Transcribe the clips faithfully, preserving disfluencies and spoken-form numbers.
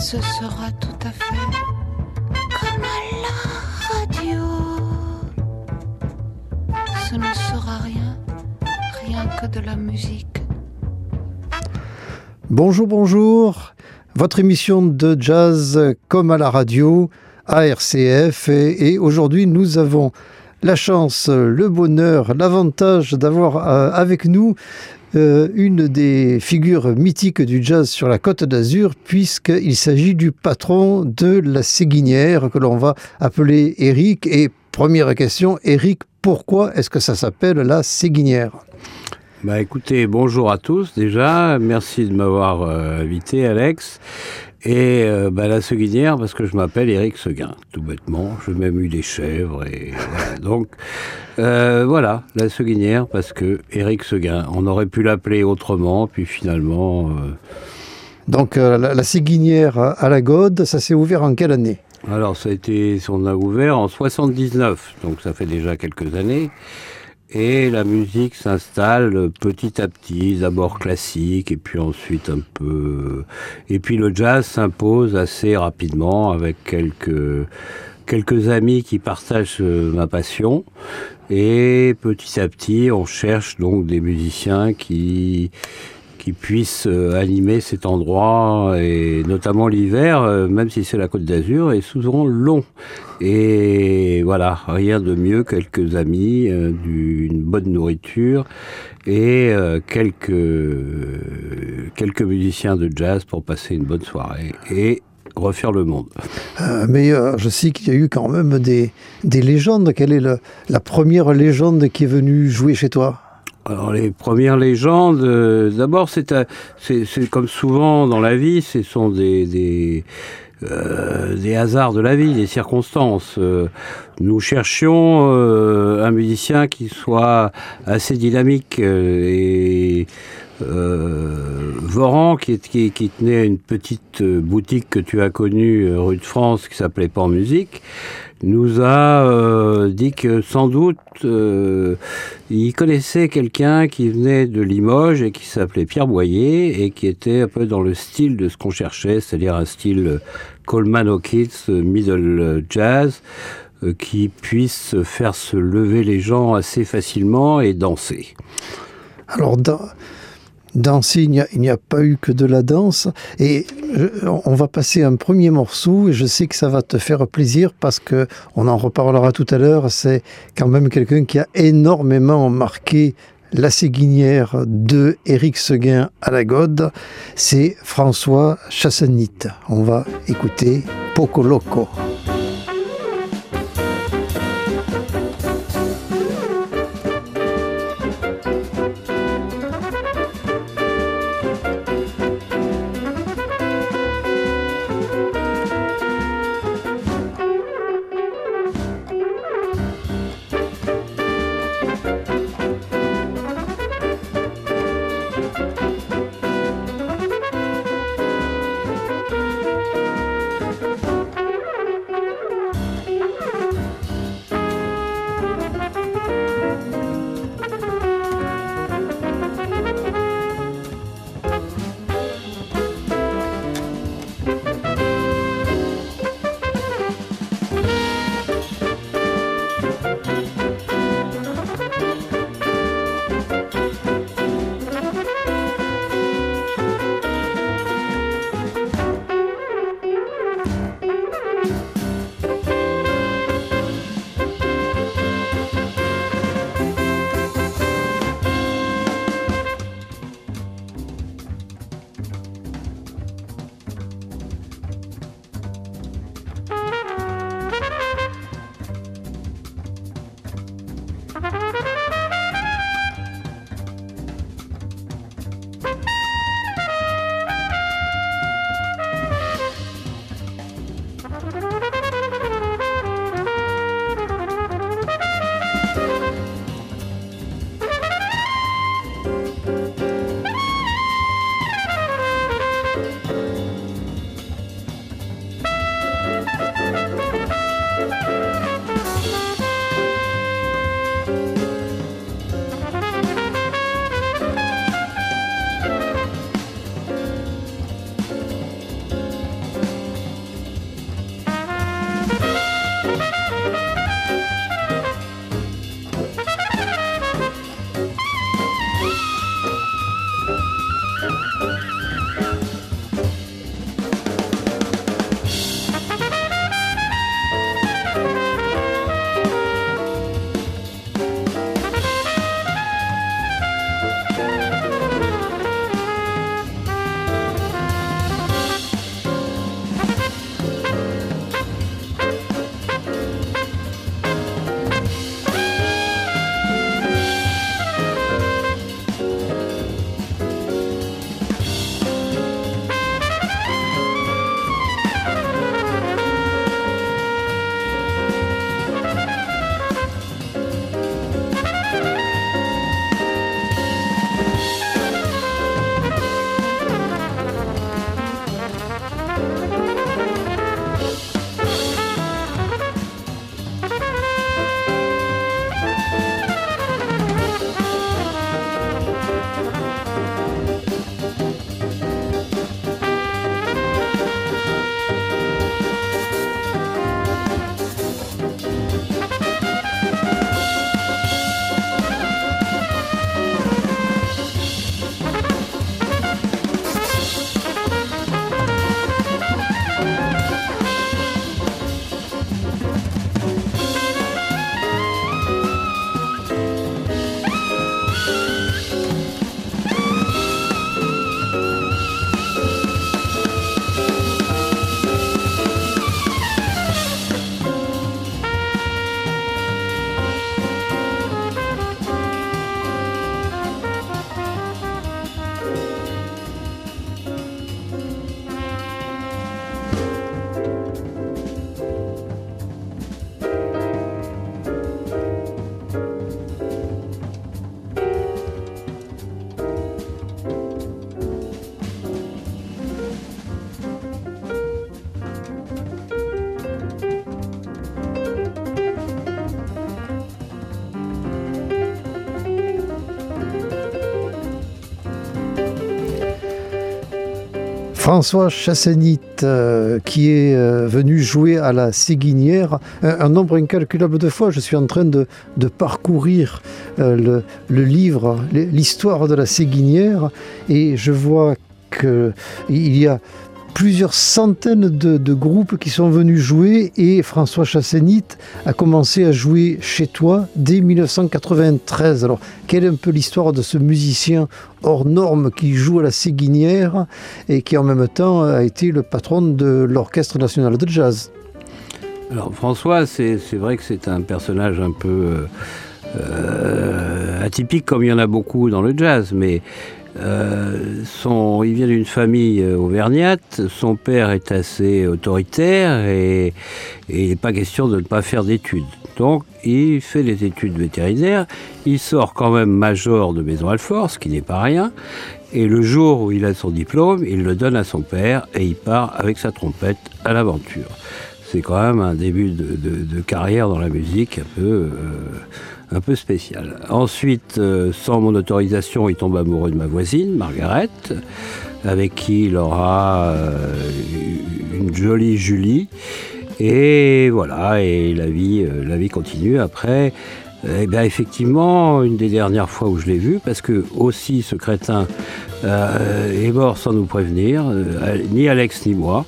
ce sera tout à fait comme à la radio. Ce ne sera rien, rien que de la musique. Bonjour, bonjour. Votre émission de jazz comme à la radio, A R C F. Et, et aujourd'hui, nous avons la chance, le bonheur, l'avantage d'avoir euh, avec nous euh, une des figures mythiques du jazz sur la Côte d'Azur, puisqu'il s'agit du patron de la Séguinière, que l'on va appeler Éric. Et première question, Éric, pourquoi est-ce que ça s'appelle la Séguinière ? Bah écoutez, bonjour à tous déjà, merci de m'avoir euh, invité Alex. Et euh, bah, la Séguinière parce que je m'appelle Éric Seguin, tout bêtement. J'ai même eu des chèvres et voilà. Donc euh, voilà, la Séguinière parce que Éric Seguin. On aurait pu l'appeler autrement, puis finalement. Euh... Donc euh, la, la Séguinière à la Gaude, ça s'est ouvert en quelle année ? Alors ça a été, on a ouvert en soixante-dix-neuf, donc ça fait déjà quelques années. Et la musique s'installe petit à petit, d'abord classique, et puis ensuite un peu... Et puis le jazz s'impose assez rapidement avec quelques, quelques amis qui partagent ma passion. Et petit à petit, on cherche donc des musiciens qui... qui puissent animer cet endroit, et notamment l'hiver, même si c'est la Côte d'Azur, est souvent long. Et voilà, rien de mieux, quelques amis, euh, du, une bonne nourriture et euh, quelques, euh, quelques musiciens de jazz pour passer une bonne soirée et refaire le monde. Euh, mais euh, je sais qu'il y a eu quand même des, des légendes. Quelle est le, la première légende qui est venue jouer chez toi ? Alors les premières légendes, euh, d'abord c'est, c'est, c'est comme souvent dans la vie, ce sont des, des, euh, des hasards de la vie, des circonstances. Euh, nous cherchions euh, un musicien qui soit assez dynamique euh, et euh, Voran qui, qui, qui tenait une petite boutique que tu as connue euh, rue de France qui s'appelait Pan Musique, nous a euh, dit que sans doute euh, il connaissait quelqu'un qui venait de Limoges et qui s'appelait Pierre Boyer et qui était un peu dans le style de ce qu'on cherchait, c'est-à-dire un style Coleman Hawkins, middle jazz, euh, qui puisse faire se lever les gens assez facilement et danser. Alors, dans... danser, il n'y, a, il n'y a pas eu que de la danse. Et je, on va passer un premier morceau et je sais que ça va te faire plaisir parce qu'on en reparlera tout à l'heure. C'est quand même quelqu'un qui a énormément marqué la Séguinière de Éric Seguin à la Gaude. C'est François Chassenit. On va écouter Poco Loco. François Chassagnit, euh, qui est euh, venu jouer à la Séguinière un, un nombre incalculable de fois. Je suis en train de, de parcourir euh, le, le livre, l'histoire de la Séguinière, et je vois qu'il y a plusieurs centaines de, de groupes qui sont venus jouer, et François Chassagnit a commencé à jouer chez toi dès mille neuf cent quatre-vingt-treize. Alors, quelle est un peu l'histoire de ce musicien hors norme qui joue à la Séguinière et qui en même temps a été le patron de l'Orchestre national de jazz? Alors François, c'est, c'est vrai que c'est un personnage un peu euh, atypique, comme il y en a beaucoup dans le jazz, mais Euh, son, il vient d'une famille auvergnate, son père est assez autoritaire et, et il n'est pas question de ne pas faire d'études. Donc il fait des études vétérinaires, il sort quand même major de Maison Alfort, ce qui n'est pas rien, et le jour où il a son diplôme, il le donne à son père et il part avec sa trompette à l'aventure. C'est quand même un début de, de, de carrière dans la musique un peu... Euh, un peu spécial. Ensuite, euh, sans mon autorisation, il tombe amoureux de ma voisine, Margaret, avec qui il aura euh, une jolie Julie. Et voilà, et la vie, euh, la vie continue. Après, eh bien, effectivement, une des dernières fois où je l'ai vu, parce que aussi ce crétin euh, est mort sans nous prévenir, euh, ni Alex ni moi.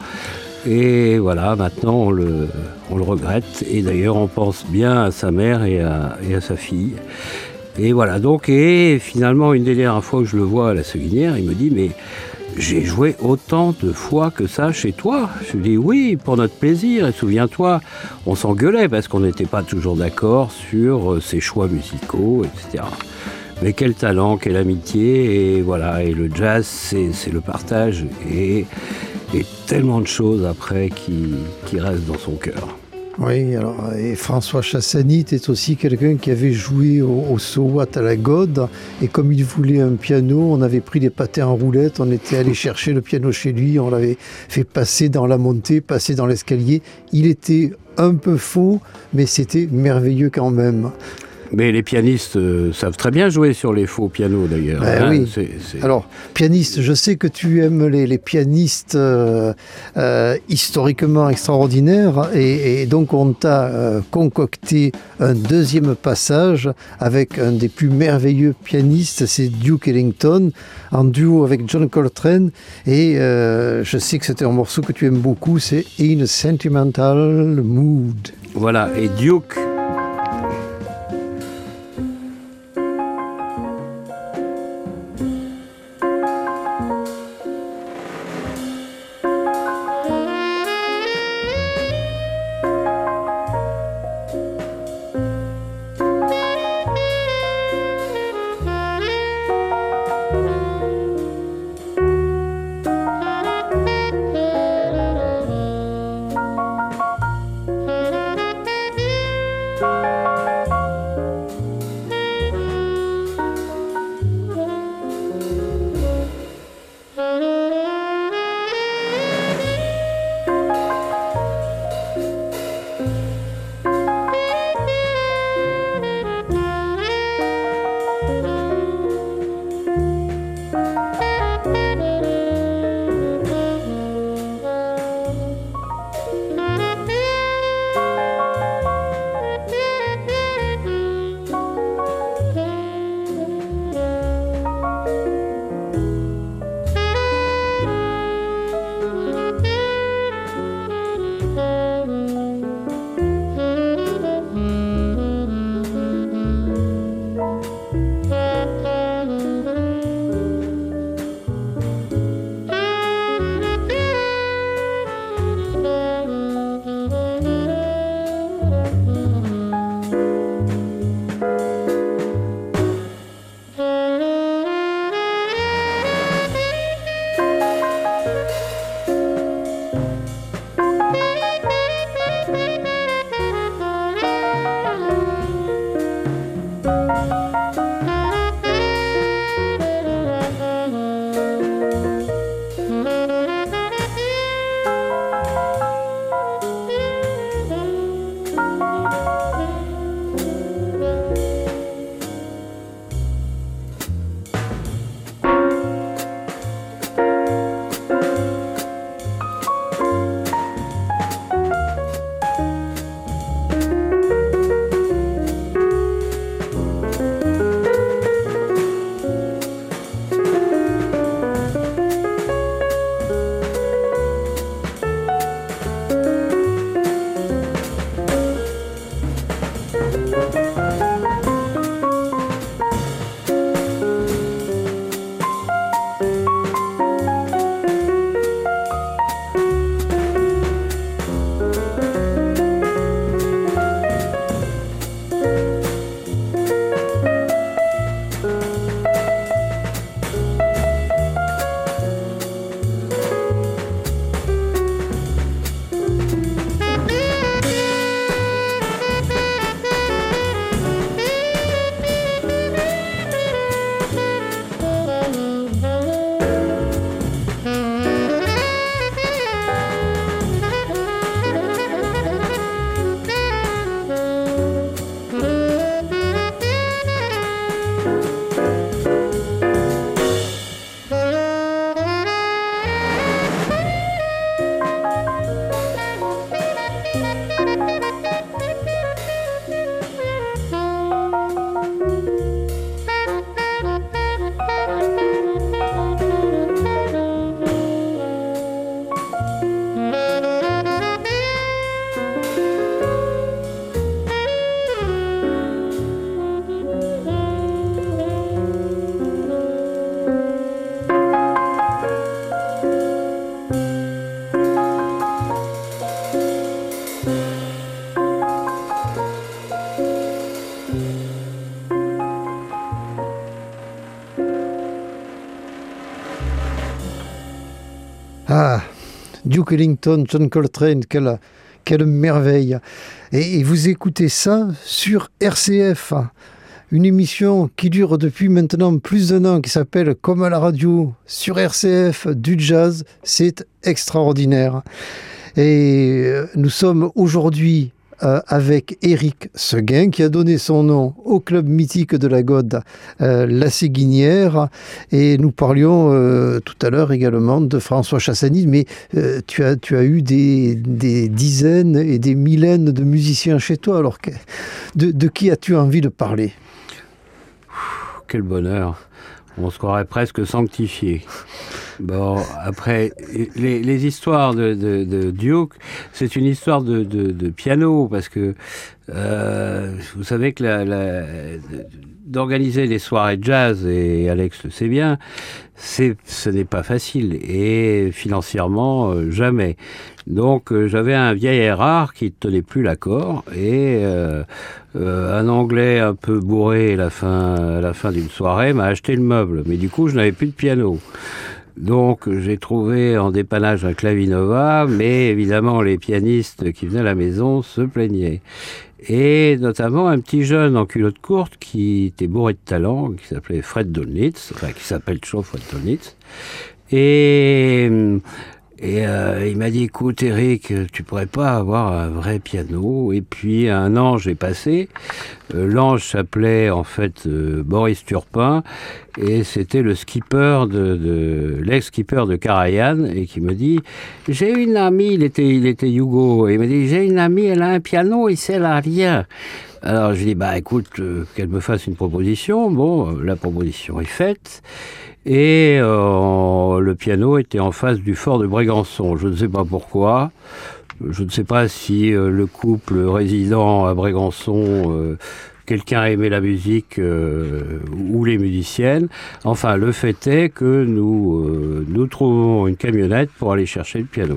Et voilà, maintenant on le, on le regrette, et d'ailleurs on pense bien à sa mère et à, et à sa fille. Et voilà, donc, et finalement une des dernières fois où je le vois à la Séguinière, il me dit, mais j'ai joué autant de fois que ça chez toi. Je lui dis, oui, pour notre plaisir, et souviens-toi, on s'engueulait parce qu'on n'était pas toujours d'accord sur ses choix musicaux, et cetera. Mais quel talent, quelle amitié, et voilà, et le jazz, c'est, c'est le partage, et... et tellement de choses après qui, qui restent dans son cœur. Oui, alors, et François Chassagnit est aussi quelqu'un qui avait joué au, au Sowat à la Gode, et comme il voulait un piano, on avait pris des pâtés en roulette, on était allé chercher le piano chez lui, on l'avait fait passer dans la montée, passer dans l'escalier. Il était un peu faux, mais c'était merveilleux quand même. Mais les pianistes euh, savent très bien jouer sur les faux pianos d'ailleurs. Ben hein, oui. c'est, c'est... Alors, pianiste, je sais que tu aimes les, les pianistes euh, euh, historiquement extraordinaires, et, et donc on t'a euh, concocté un deuxième passage avec un des plus merveilleux pianistes, c'est Duke Ellington, en duo avec John Coltrane, et euh, je sais que c'était un morceau que tu aimes beaucoup, c'est In a Sentimental Mood. Voilà, et Duke... Ah, Duke Ellington, John Coltrane, quelle, quelle merveille. Et, et vous écoutez ça sur R C F, une émission qui dure depuis maintenant plus d'un an, qui s'appelle Comme à la radio, sur R C F, du jazz, c'est extraordinaire. Et nous sommes aujourd'hui euh, avec Éric Seguin, qui a donné son nom au club mythique de la Gaude, euh, La Séguinière, et nous parlions euh, tout à l'heure également de François Chassagny, mais euh, tu, as, tu as eu des, des dizaines et des millénaires de musiciens chez toi, alors que, de, de qui as-tu envie de parler ? Quel bonheur! On se croirait presque sanctifié. Bon, après, les, les histoires de, de, de Duke, c'est une histoire de, de, de piano, parce que euh, vous savez que la, la, d'organiser des soirées de jazz, et Alex le sait bien, c'est, ce n'est pas facile, et financièrement, euh, jamais. Donc, euh, j'avais un vieil Erard qui ne tenait plus l'accord, et euh, euh, un Anglais un peu bourré à la fin, à la fin d'une soirée m'a acheté le meuble. Mais du coup, je n'avais plus de piano. Donc, j'ai trouvé en dépannage un Clavinova, mais évidemment, les pianistes qui venaient à la maison se plaignaient. Et notamment un petit jeune en culotte courte qui était bourré de talent, qui s'appelait Fred Dolnitz, enfin, qui s'appelle toujours Fred Dolnitz. Et... Et euh, il m'a dit, écoute Eric, tu pourrais pas avoir un vrai piano? Et puis un ange est passé. Euh, l'ange s'appelait en fait euh, Boris Turpin, et c'était le skipper de, de l'ex-skipper de Karajan, et qui me dit, j'ai une amie, il était, il était Yougo, et il m'a dit, j'ai une amie, elle a un piano, il sert à rien. Alors je lui dis, bah écoute, euh, qu'elle me fasse une proposition. Bon, euh, la proposition est faite. Et euh, le piano était en face du fort de Brégançon. Je ne sais pas pourquoi. Je ne sais pas si euh, le couple résident à Brégançon, euh, quelqu'un aimait la musique euh, ou les musiciennes. Enfin, le fait est que nous, euh, nous trouvons une camionnette pour aller chercher le piano.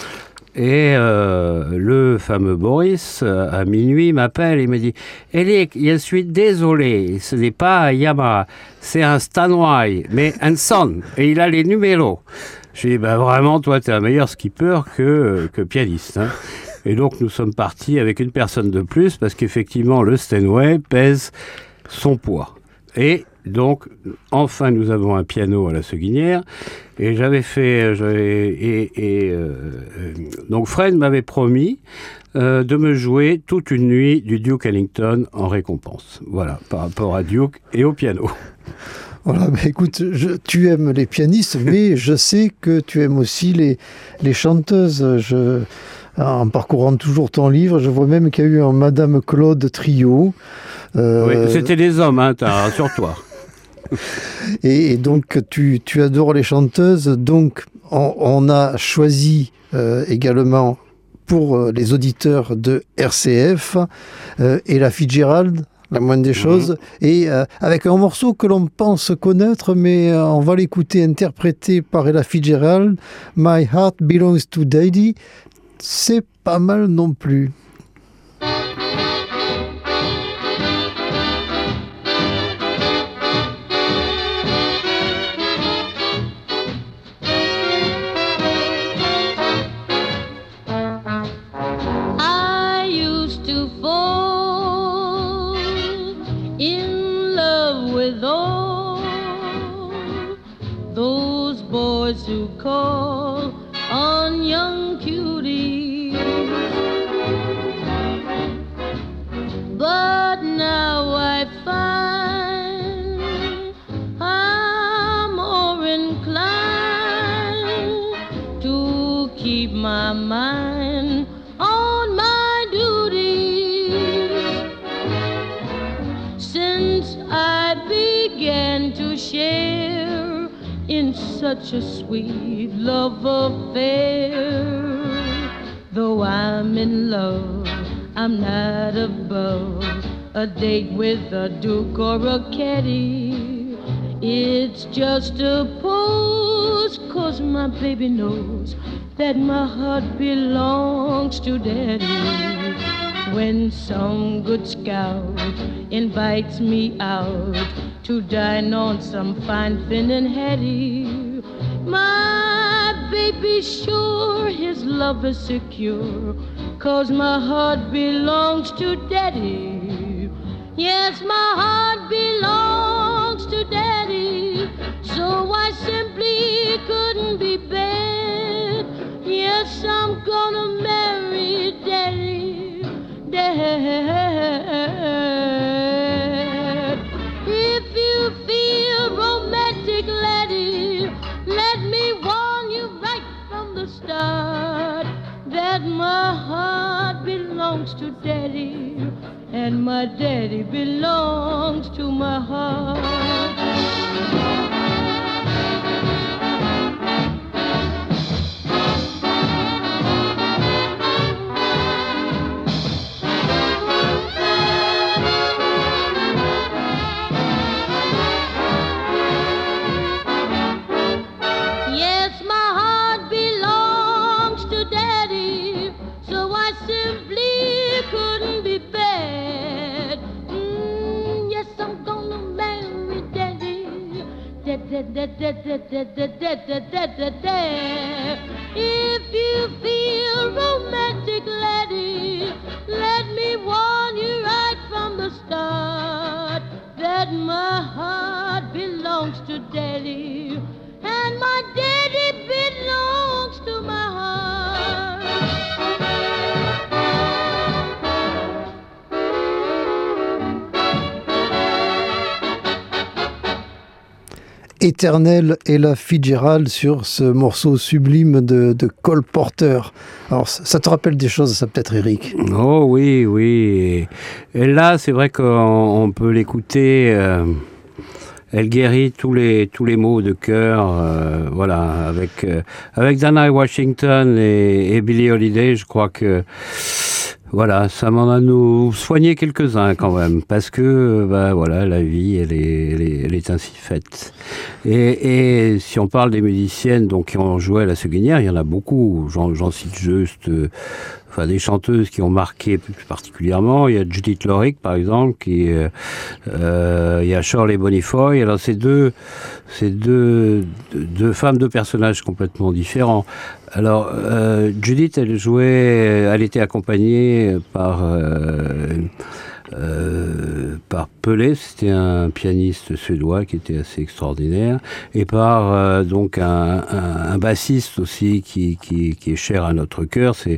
Et euh, le fameux Boris, à minuit, m'appelle et me dit « Eric, je suis désolé, ce n'est pas un Yamaha, c'est un Steinway, mais un son, et il a les numéros. » Je lui ai dit bah, « Vraiment, toi, tu es un meilleur skipper que, que pianiste. Hein. » Et donc, nous sommes partis avec une personne de plus, parce qu'effectivement, le Steinway pèse son poids. Et donc, enfin, nous avons un piano à la Séguinière. Et j'avais fait... J'avais, et, et euh, donc, Fred m'avait promis euh, de me jouer toute une nuit du Duke Ellington en récompense. Voilà, par rapport à Duke et au piano. Voilà, bah écoute, je, tu aimes les pianistes, mais je sais que tu aimes aussi les, les chanteuses. Je... En parcourant toujours ton livre, je vois même qu'il y a eu un Madame Claude trio. Euh... Oui, c'était des hommes, hein, rassure-toi. et, et donc, tu, tu adores les chanteuses. Donc, on, on a choisi euh, également pour euh, les auditeurs de R C F euh, Ella Fitzgerald, la moindre des choses, mmh. et euh, avec un morceau que l'on pense connaître, mais euh, on va l'écouter interprété par Ella Fitzgerald, My Heart Belongs to Daddy. C'est pas mal non plus. I used to fall in love with all those boys who call on young cuties, but now I find I'm more inclined to keep my mind on my duties. Since I began to share in such a sweet love affair, though I'm in love, I'm not above a date with a duke or a caddy. It's just a pose, 'cause my baby knows that my heart belongs to daddy. When some good scout invites me out to dine on some fine Finn and Hattie, my baby sure his love is secure, 'cause my heart belongs to Daddy. Yes, my heart belongs to Daddy, so I simply couldn't be bad. Yes, I'm gonna marry Daddy, Dad. If you feel romantic, laddie, let me warn you right from the start that my heart belongs to Daddy, and my Daddy belongs to my heart. If you feel romantic, laddie, let me warn you right from the start that my heart belongs to Daddy, and my Daddy belongs to my heart. Éternelle Ella Fitzgerald sur ce morceau sublime de, de Cole Porter. Alors, ça te rappelle des choses, ça peut-être, Eric? Oh oui, oui. Et là, c'est vrai qu'on peut l'écouter. Euh, elle guérit tous les tous les maux de cœur. Euh, voilà, avec euh, avec Dinah Washington et, et Billie Holiday, je crois que. Voilà, ça m'en a nous soigné quelques-uns quand même, parce que bah voilà, la vie, elle est, elle est, elle est ainsi faite. Et, et si on parle des musiciennes donc qui ont joué à la Seguinière, il y en a beaucoup. J'en, j'en cite juste, euh, enfin des chanteuses qui ont marqué plus particulièrement. Il y a Judith Lorick par exemple, qui, euh, euh, il y a Shirley Bonifoy. Alors c'est deux, c'est deux, deux femmes, deux personnages complètement différents. Alors, euh, Judith, elle jouait, elle était accompagnée par euh, euh, par Pelé, c'était un pianiste suédois qui était assez extraordinaire, et par euh, donc un, un, un bassiste aussi qui, qui, qui est cher à notre cœur, c'est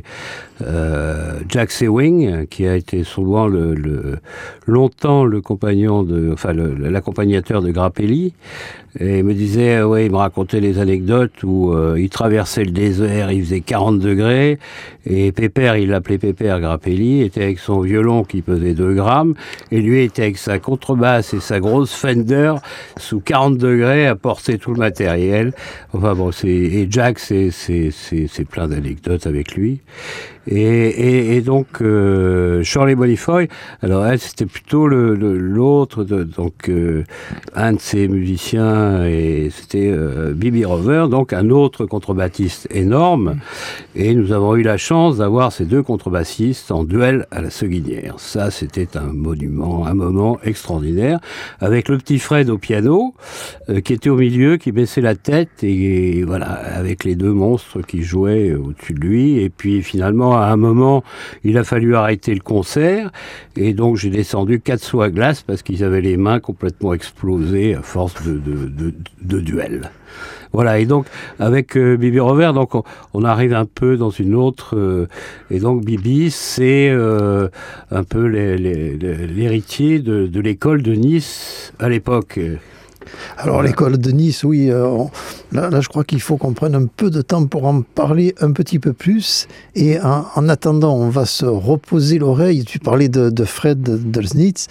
euh, Jack Sewing, qui a été souvent le, le longtemps le compagnon de, enfin le, l'accompagnateur de Grappelli. Et il me disait, ouais, il me racontait les anecdotes où euh, il traversait le désert, il faisait quarante degrés, et Pépère, il l'appelait Pépère Grappelli, était avec son violon qui pesait deux grammes, et lui était avec sa contrebasse et sa grosse Fender sous quarante degrés à porter tout le matériel. Enfin bon, c'est, et Jack, c'est, c'est, c'est, c'est plein d'anecdotes avec lui. Et, et, et donc euh, Shirley Bonifoy, alors elle c'était plutôt le, le, l'autre, de, donc euh, un de ses musiciens, et c'était euh, Bibi Rover, donc un autre contrebassiste énorme. Et nous avons eu la chance d'avoir ces deux contrebassistes en duel à la Seguinière. Ça, c'était un monument, un moment extraordinaire, avec le petit Fred au piano, euh, qui était au milieu, qui baissait la tête, et, et voilà, avec les deux monstres qui jouaient au-dessus de lui. Et puis finalement, à un moment, il a fallu arrêter le concert, et donc j'ai descendu quatre sauts à glace parce qu'ils avaient les mains complètement explosées à force de, de, de, de duel. Voilà, et donc avec euh, Bibi Rover, donc on, on arrive un peu dans une autre, euh, et donc Bibi, c'est euh, un peu les, les, les, l'héritier de, de l'école de Nice à l'époque. Alors voilà. L'école de Nice, oui, euh, on, là, là je crois qu'il faut qu'on prenne un peu de temps pour en parler un petit peu plus, et en, en attendant on va se reposer l'oreille. Tu parlais de, de Fred Delsnitz,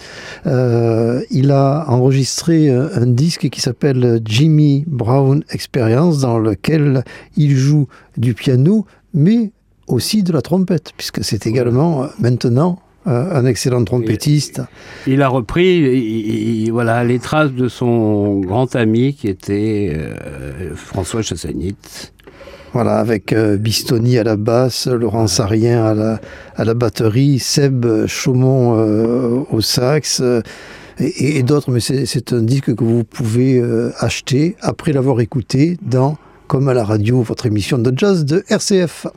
euh, il a enregistré un disque qui s'appelle Jimmy Brown Experience, dans lequel il joue du piano mais aussi de la trompette, puisque c'est également euh, maintenant un excellent trompettiste. Il, il a repris il, il, voilà, les traces de son grand ami qui était euh, François Chassagnit. Voilà, avec euh, Bistoni à la basse, Laurent Sarrien à la, à la batterie, Seb Chaumont euh, au sax, euh, et, et d'autres, mais c'est, c'est un disque que vous pouvez euh, acheter après l'avoir écouté dans comme à la radio, votre émission de jazz de R C F.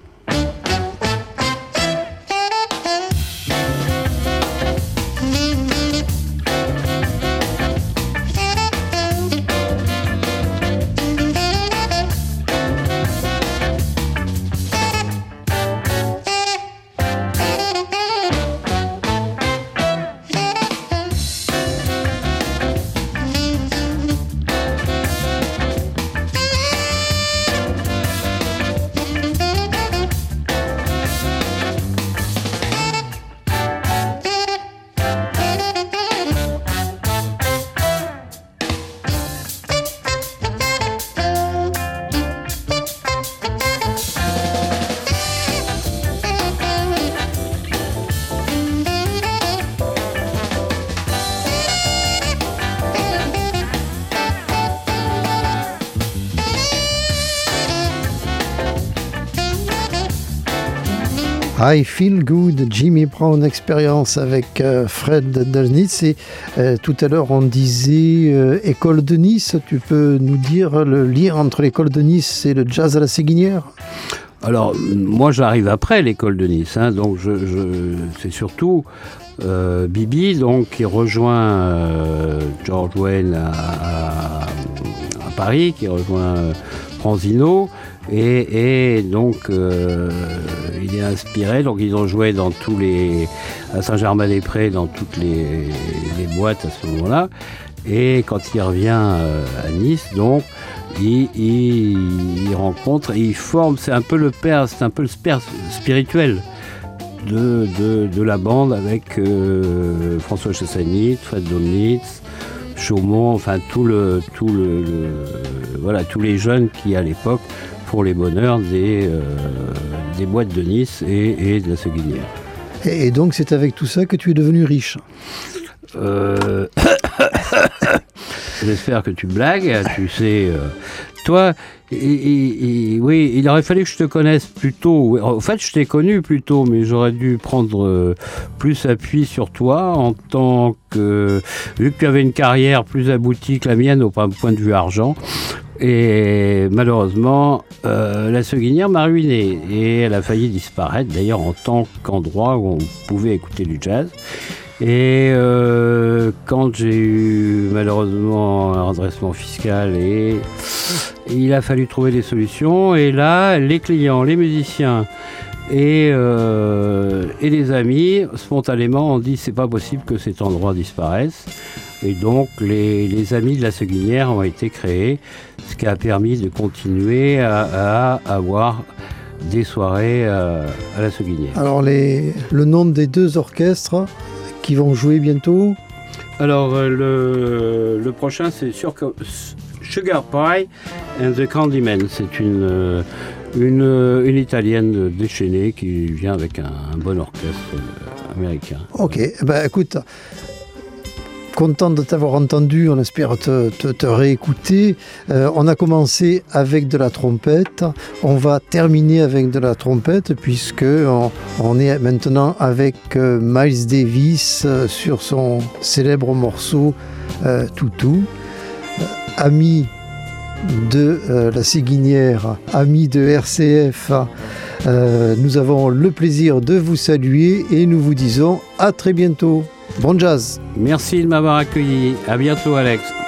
I Feel Good, Jimmy Brown Experience avec euh, Fred Delsnitz. Et euh, tout à l'heure, on disait euh, École de Nice. Tu peux nous dire le lien entre l'École de Nice et le jazz à la Séguinière ? Alors, moi, j'arrive après l'École de Nice. Hein, donc, je, je, c'est surtout euh, Bibi donc, qui rejoint euh, George Weah à, à, à Paris, qui rejoint euh, Franzino. Et, et donc, euh, il est inspiré. Donc, ils ont joué dans tous les, à Saint-Germain-des-Prés, dans toutes les, les boîtes à ce moment-là. Et quand il revient euh, à Nice, donc, il, il, il rencontre, il forme. C'est un peu le père, c'est un peu le père spirituel de, de, de la bande avec euh, François Chassagnit, Fred Delsnitz, Chaumont, enfin tout le, tout le, le, voilà, tous les jeunes qui à l'époque pour les bonheurs des, euh, des boîtes de Nice et, et de la Séguinière. Et, et donc c'est avec tout ça que tu es devenu riche. Euh... J'espère que tu blagues, tu sais. Euh, toi, et, et, et, oui, il aurait fallu que je te connaisse plus tôt. En fait, je t'ai connu plus tôt, mais j'aurais dû prendre euh, plus appui sur toi en tant que. Vu que tu avais une carrière plus aboutie que la mienne au point de vue argent. Et malheureusement, euh, la Séguinière m'a ruiné et elle a failli disparaître, d'ailleurs en tant qu'endroit où on pouvait écouter du jazz. Et euh, quand j'ai eu malheureusement un redressement fiscal, et, et il a fallu trouver des solutions. Et là, les clients, les musiciens et, euh, et les amis, spontanément, ont dit c'est pas possible que cet endroit disparaisse. Et donc, les, les Amis de la Séguinière ont été créés, ce qui a permis de continuer à, à avoir des soirées à, à la Séguinière. Alors, les, le nom des deux orchestres qui vont jouer bientôt ? Alors, euh, le, le prochain, c'est sur Sugar Pie and the Candyman. C'est une, euh, une, une italienne déchaînée qui vient avec un, un bon orchestre américain. Ok, ben écoute, content de t'avoir entendu, on espère te, te, te réécouter. Euh, on a commencé avec de la trompette, on va terminer avec de la trompette puisque on, on est maintenant avec euh, Miles Davis euh, sur son célèbre morceau euh, Toutou. Euh, ami de euh, la Séguinière, ami de R C F, euh, nous avons le plaisir de vous saluer et nous vous disons à très bientôt. Bon jazz. Merci de m'avoir accueilli. À bientôt, Alex.